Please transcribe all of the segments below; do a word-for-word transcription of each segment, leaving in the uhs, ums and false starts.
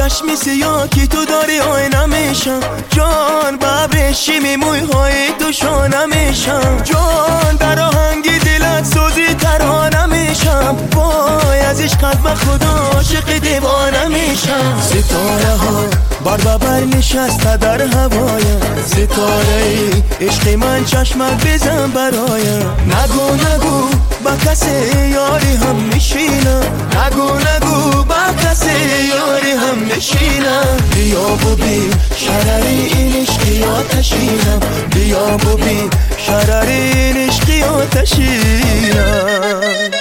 چشمی سیاه که تو داری آینه میشم، جان ببرشی میموی های تو شانه میشم، جان در آهنگی دلت سوزی ترانه میشم، وای از عشق قلب خدا عاشق دیوانه میشم. ستاره ها بر ببر نشسته در هوایم، ستاره ای عشق من چشمت بزن برایم. نگو نگو با کسی یاری هم نشینم، نگو نگو با کسی یاری هم نشینم. بیا ببین شرری این عشقی آتشینم، بیا ببین شرری این عشقی آتشینم.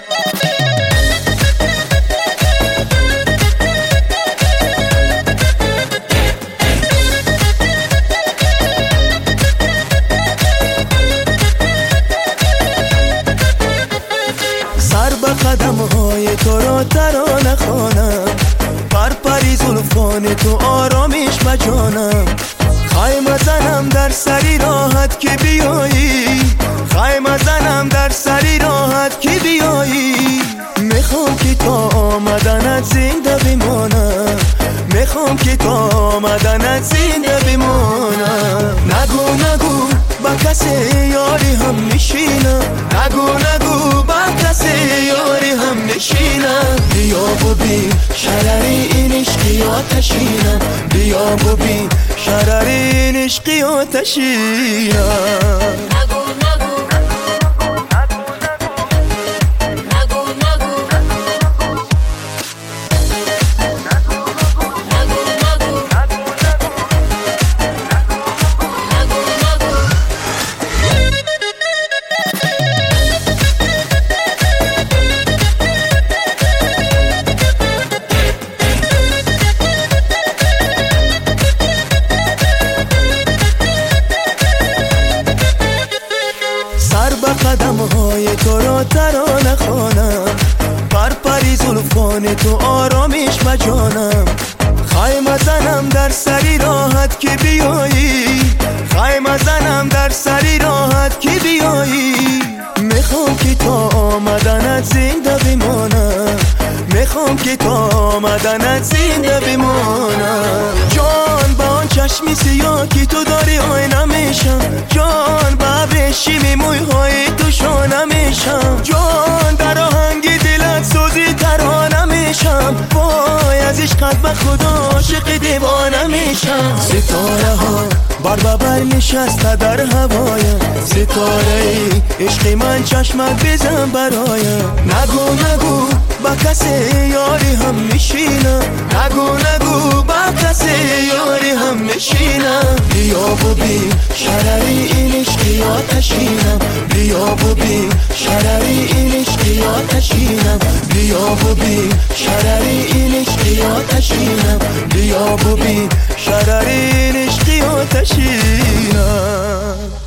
سر به قدم های تو را ترانه خوانم، پر پری زلفان تو آرامش بجانم. خیمه زنم در سری راحت که بیایی، خیمه زنم در سری راحت که بیایی. میخوام که تا آمدنت زنده بمانم، میخوام که تا آمدنت زنده بمانم. نگو نگو با کسی یاری هم نشینم، نگو نگو با کسی یاری هم نشینم. بیا ببین شرری این عشقی آتشینم، بیا ببین شرری این عشقی آتشینم. قدم های تو را ترانه خوانم، پر پری زلفان تو آرامش بجانم. خیمه زنم در سری راحت که بیایی، خیمه زنم در سری راحت که بیایی. میخوام که تا آمدنت زنده بمانم، میخوام که تا آمدنت زنده بمانم. جان با آن چشمی سیاه که تو داری آینه میشم، جان ببرشی میموی های تو شانه میشم، جان در آهنگی دلت سوزی ترانه میشم، وای از عشق قلب خدا عاشق دیوانه میشم. ستاره ها بر ببر نشسته در هوایم، ستاره ای عشق من چشمت بزن برایم. نگو نگو با کسی یاری هم نشینم، نگو نگو با کسی یاری هم نشینم. بیا ببین شرری این عشقی آتشینم، بیا ببین شرری این عشقی آتشینم، بیا ببین شرری این عشقی آتشینم، بیا ببین شرری این عشقی آتشینم.